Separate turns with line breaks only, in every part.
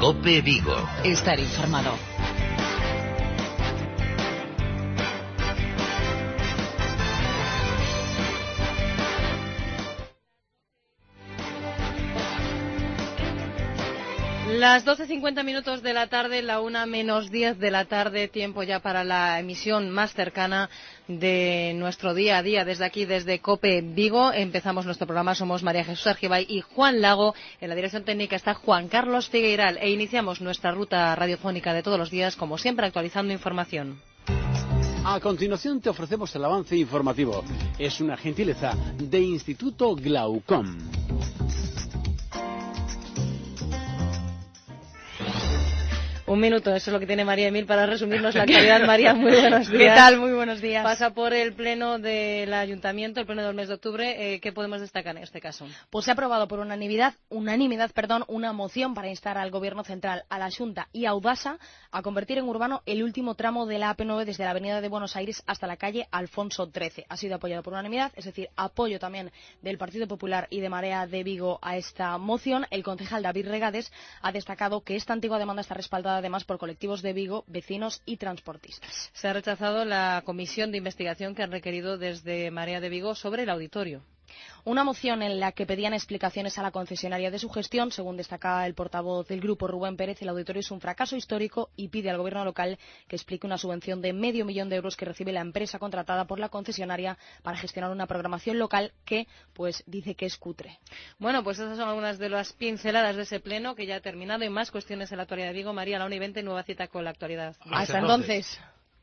COPE Vigo.
Estar informado.
Las 12:50 de la tarde, la 1:10 de la tarde, tiempo ya para la emisión más cercana de nuestro día a día desde aquí, desde COPE Vigo. Empezamos nuestro programa, somos María Jesús Argibay y Juan Lago. En la dirección técnica está Juan Carlos Figueiral e iniciamos nuestra ruta radiofónica de todos los días, como siempre, actualizando información.
A continuación te ofrecemos el avance informativo. Es una gentileza de Instituto Glaucom.
Un minuto, eso es lo que tiene María Emil para resumirnos la actualidad. María, muy buenos días.
¿Qué tal? Muy buenos días.
Pasa por el pleno del Ayuntamiento, el pleno del mes de octubre. ¿Qué podemos destacar en este caso?
Pues se ha aprobado por unanimidad, una moción para instar al Gobierno Central, a la Xunta y a Audasa a convertir en urbano el último tramo de la AP9 desde la Avenida de Buenos Aires hasta la calle Alfonso XIII. Ha sido apoyado por unanimidad, es decir, apoyo también del Partido Popular y de Marea de Vigo a esta moción. El concejal David Regades ha destacado que esta antigua demanda está respaldada además por colectivos de Vigo, vecinos y transportistas.
Se ha rechazado la comisión de investigación que han requerido desde Marea de Vigo sobre el auditorio.
Una moción en la que pedían explicaciones a la concesionaria de su gestión. Según destacaba el portavoz del grupo, Rubén Pérez, el auditorio es un fracaso histórico y pide al gobierno local que explique una subvención de $500.000 euros que recibe la empresa contratada por la concesionaria para gestionar una programación local que, pues, dice que es cutre.
Bueno, pues esas son algunas de las pinceladas de ese pleno que ya ha terminado y más cuestiones en la actualidad de Vigo. María, la 1:20, nueva cita con la actualidad.
Hasta entonces.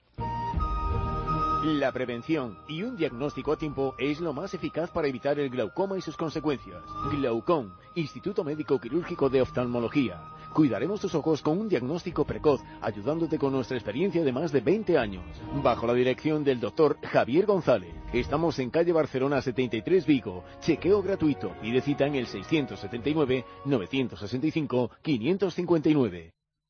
La prevención y un diagnóstico a tiempo es lo más eficaz para evitar el glaucoma y sus consecuencias. Glaucom, Instituto Médico Quirúrgico de Oftalmología. Cuidaremos tus ojos con un diagnóstico precoz, ayudándote con nuestra experiencia de más de 20 años. Bajo la dirección del doctor Javier González. Estamos en calle Barcelona 73 Vigo. Chequeo gratuito. Pide cita en el 679-965-559.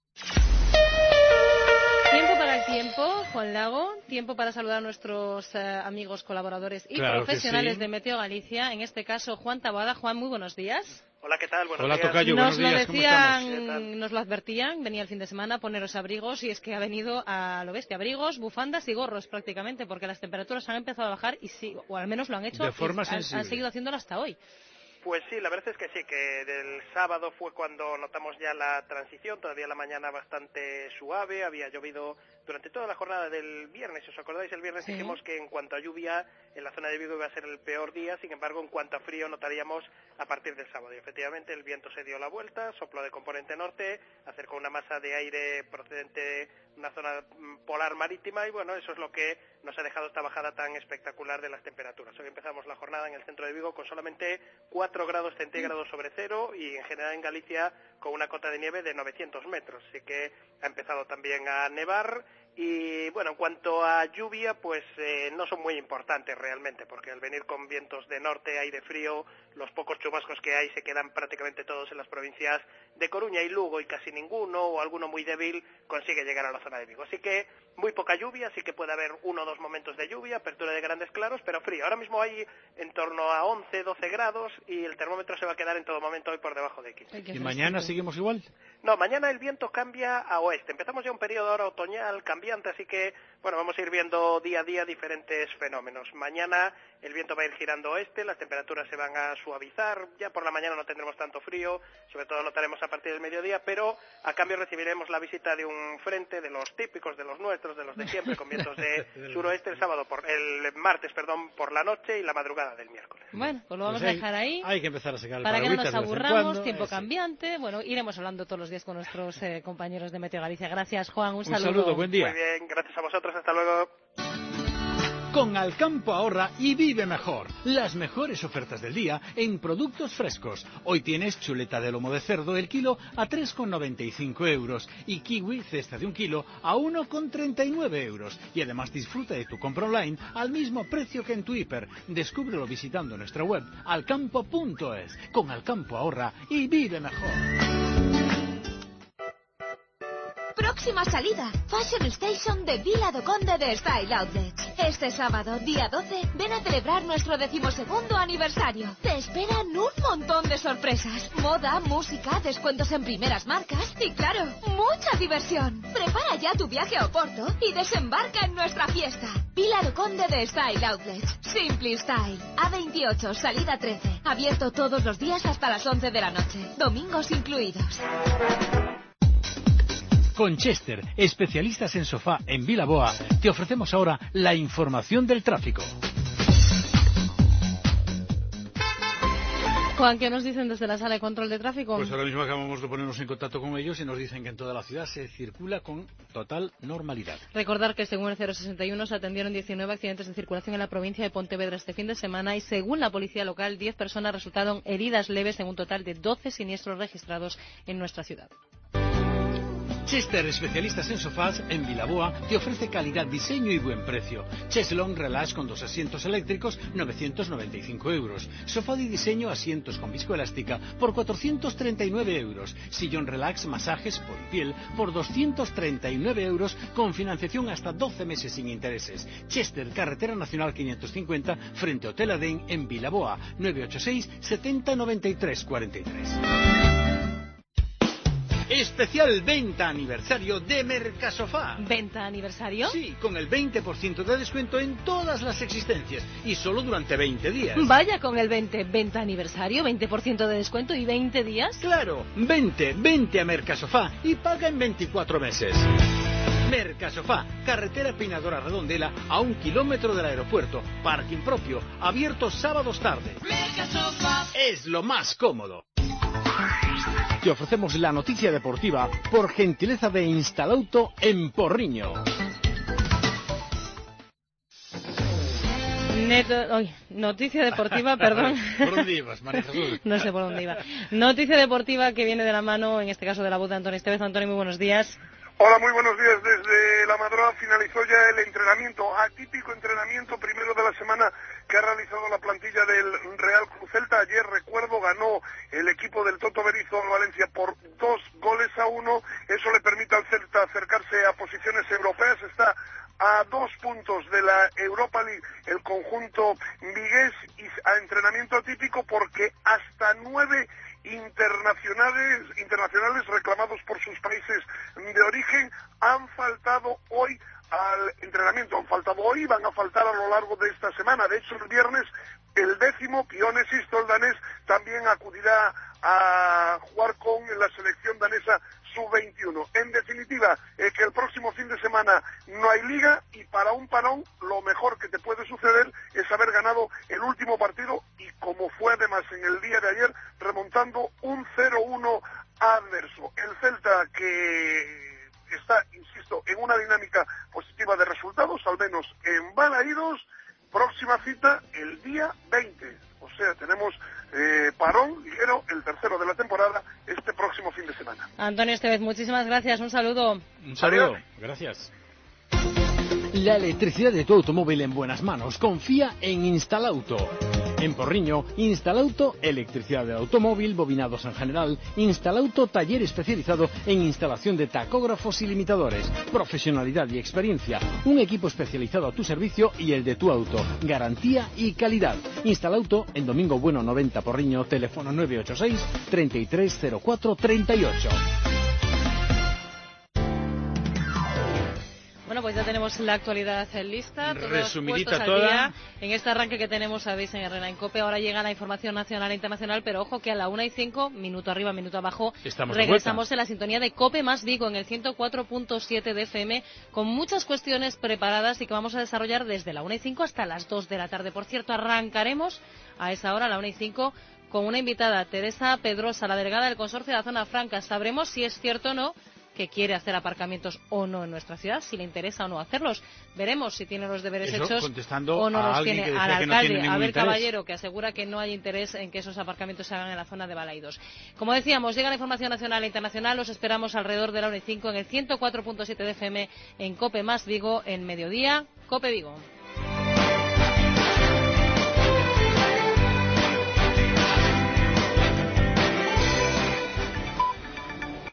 Tiempo, Juan Lago, tiempo para saludar a nuestros amigos colaboradores y profesionales de Meteo Galicia, en este caso Juan Taboada. Juan, muy buenos días.
Hola, ¿qué tal? Buenos
días.
Tocayo,
buenos días.
¿Cómo estamos?
Nos lo advertían, venía el fin de semana, poneros abrigos, y es que ha venido a lo bestia, abrigos, bufandas y gorros prácticamente, porque las temperaturas han empezado a bajar y sí, o al menos lo han hecho,
de forma
han seguido haciéndolo hasta hoy.
Pues sí, la verdad es que sí, que del sábado fue cuando notamos ya la transición, todavía la mañana bastante suave, había llovido durante toda la jornada del viernes. Si os acordáis, el viernes dijimos que en cuanto a lluvia en la zona de Vigo iba a ser el peor día, sin embargo, en cuanto a frío notaríamos a partir del sábado. Y efectivamente el viento se dio la vuelta, sopló de componente norte, acercó una masa de aire procedente de una zona polar marítima y bueno, eso es lo que nos ha dejado esta bajada tan espectacular de las temperaturas. Hoy empezamos la jornada en el centro de Vigo con solamente 4 grados centígrados sobre cero y en general en Galicia con una cota de nieve de 900 metros. Así que ha empezado también a nevar. Y bueno, en cuanto a lluvia, pues no son muy importantes realmente, porque al venir con vientos de norte, aire frío, los pocos chubascos que hay se quedan prácticamente todos en las provincias de Coruña y Lugo, y casi ninguno o alguno muy débil consigue llegar a la zona de Vigo. Así que muy poca lluvia, sí que puede haber 1 o 2 momentos de lluvia, apertura de grandes claros, pero frío. Ahora mismo hay en torno a 11, 12 grados y el termómetro se va a quedar en todo momento hoy por debajo de 15.
¿Y mañana seguimos igual?
No, mañana el viento cambia a oeste. Empezamos ya un periodo ahora otoñal cambiante, así que, bueno, vamos a ir viendo día a día diferentes fenómenos. Mañana el viento va a ir girando oeste, las temperaturas se van a suavizar, ya por la mañana no tendremos tanto frío, sobre todo notaremos a partir del mediodía, pero a cambio recibiremos la visita de un frente de los típicos, de los nuestros, de los de siempre, con vientos de suroeste el martes por la noche y la madrugada del miércoles.
Bueno, pues lo vamos a dejar ahí.
Hay que empezar a sacar el
para que no nos aburramos, tiempo
eso.
Cambiante. Bueno, iremos hablando todos los días con nuestros compañeros de Meteo Galicia. Gracias, Juan, un saludo.
Un saludo, buen día.
Muy bien, gracias a vosotros, hasta luego.
Con Alcampo ahorra y vive mejor. Las mejores ofertas del día en productos frescos. Hoy tienes chuleta de lomo de cerdo el kilo a 3,95 euros y kiwi cesta de 1 kilo a 1,39 euros. Y además disfruta de tu compra online al mismo precio que en tu hiper. Descúbrelo visitando nuestra web alcampo.es. Con Alcampo ahorra y vive mejor.
próxima salida, Fashion Station de Vila do Conde de Style Outlet. Este sábado, día 12, ven a celebrar nuestro 12º aniversario. Te esperan un montón de sorpresas. Moda, música, descuentos en primeras marcas y, claro, mucha diversión. Prepara ya tu viaje a Oporto y desembarca en nuestra fiesta. Vila do Conde de Style Outlet. Simply Style. A28, salida 13. Abierto todos los días hasta las 11 de la noche. Domingos incluidos.
Con Chester, especialistas en sofá en Vilaboa, te ofrecemos ahora la información del tráfico.
Juan, ¿qué nos dicen desde la sala de control de tráfico?
Pues ahora mismo acabamos de ponernos en contacto con ellos y nos dicen que en toda la ciudad se circula con total normalidad.
Recordar que según el 061 se atendieron 19 accidentes de circulación en la provincia de Pontevedra este fin de semana y según la policía local 10 personas resultaron heridas leves en un total de 12 siniestros registrados en nuestra ciudad.
Chester, especialistas en sofás en Vilaboa, te ofrece calidad, diseño y buen precio. Cheslong Relax con 2 asientos eléctricos, 995 euros. Sofá de diseño, asientos con viscoelástica por 439 euros. Sillón Relax, masajes por piel por 239 euros con financiación hasta 12 meses sin intereses. Chester, Carretera Nacional 550, frente a Hotel Adén en Vilaboa, 986 70 93 43. Especial venta aniversario de Mercasofá.
¿Venta aniversario?
Sí, con el 20% de descuento en todas las existencias y solo durante 20 días.
Vaya con el 20. ¿Venta aniversario? ¿20% de descuento y 20 días?
Claro, vente a Mercasofá y paga en 24 meses. Mercasofá, carretera Peinadora Redondela a 1 kilómetro del aeropuerto, parking propio, abierto sábados tarde. Mercasofá es lo más cómodo. Te ofrecemos la noticia deportiva por gentileza de Instalauto en Porriño.
Noticia deportiva, perdón.
¿Por dónde ibas, María Jesús?
No sé por dónde iba. Noticia deportiva que viene de la mano, en este caso de la voz de Antonio Estevez. Antonio, muy buenos días.
Hola, muy buenos días. Desde la madrugada finalizó ya el entrenamiento, atípico entrenamiento primero de la semana que ha realizado la plantilla del Real Cruz Celta. Ayer, recuerdo, ganó el equipo del Toto Berizzo al Valencia por 2-1. Eso le permite al Celta acercarse a posiciones europeas. Está a 2 puntos de la Europa League el conjunto vigués y a entrenamiento atípico porque hasta 9 internacionales reclamados por sus países de origen han faltado hoy al entrenamiento. Han faltado hoy y van a faltar a lo largo de esta semana. De hecho, el viernes, el 10º, Pione Sisto, el danés, también acudirá a jugar con la selección danesa sub-21. En definitiva, que el próximo fin de semana no hay liga y para un parón lo mejor que te puede suceder es haber ganado el último partido y como fue además en el día de ayer, remontando un 0-1 adverso. El Celta que está, insisto, en una dinámica positiva de resultados, al menos en Balaídos, próxima cita el día 20. O sea, tenemos parón ligero, el tercero de la temporada, este próximo fin de semana.
Antonio Estevez, muchísimas gracias. Un saludo.
Un saludo. Gracias. La electricidad de tu automóvil en buenas manos. Confía en Instalauto. En Porriño, Instalauto, electricidad de automóvil, bobinados en general. Instalauto, taller especializado en instalación de tacógrafos y limitadores. Profesionalidad y experiencia. Un equipo especializado a tu servicio y el de tu auto. Garantía y calidad. Instalauto, en Domingo Bueno 90 Porriño, teléfono 986 330438.
Bueno, pues ya tenemos la actualidad lista, todos
resumidita
puestos al
toda.
día. En este arranque que tenemos, sabéis, en Herrera en COPE, ahora llega la información nacional e internacional, pero ojo que a la 1:05, minuto arriba, minuto abajo, regresamos en la sintonía de COPE más Vigo, en el 104.7 de FM, con muchas cuestiones preparadas y que vamos a desarrollar desde la 1:05 hasta las 2 de la tarde. Por cierto, arrancaremos a esa hora, a la 1:05, con una invitada, Teresa Pedrosa, la delegada del Consorcio de la Zona Franca. Sabremos si es cierto o no que quiere hacer aparcamientos o no en nuestra ciudad, si le interesa o no hacerlos. Veremos si tiene los deberes hechos o no los tiene. Al alcalde, Abel Caballero, que asegura que no hay interés en que esos aparcamientos se hagan en la zona de Balaídos. Como decíamos, llega la información nacional e internacional. Los esperamos alrededor de la 1:05 en el 104.7 de FM en COPE más Vigo, en mediodía, COPE Vigo.